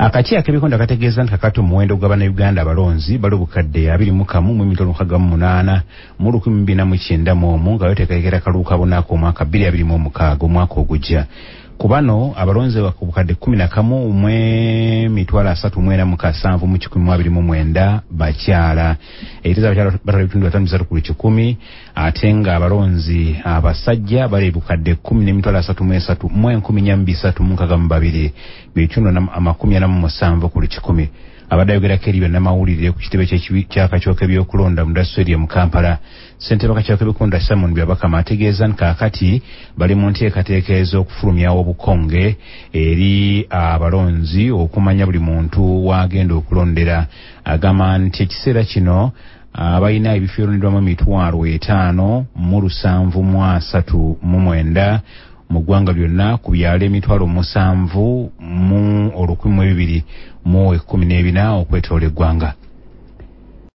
Akakiiko k'ebikonda kategeeza nti kakati omuwendo gw'Abannayuganda abalonzi bali obukadde 21,800 mu 2094 nga bateekera kalulu kabonako omwaka 2026 omwaka ogujja. Ku bano abalonzi ku bukadde 11,347 mu 2029 bakyala. Ekiteezo abakyala batwala ebitundu 5.3 ate nga abalonzi abasajja bali bukadde 10,333 mu 1432 bitundu 47 ku 100. Abadde ayogerako eri bannamawulire ku kitebe ky'akakiiko k'ebyokulonda mu Dasweria mu Kampala. Ssentebe w'akakiiko k'ebikonda Simon Byabakama ategeeza nti kaakati bali mu nteekateeka ez'okufulumyawo obukonge eri abalonzi okumanya buli muntu w'agenda okulondera. Agamba nti ekiseera kino abalina ebifo ebironderwamu 5,739 mu ggwanga lyonna ku byalo 7,214 okwetooloola eggwanga.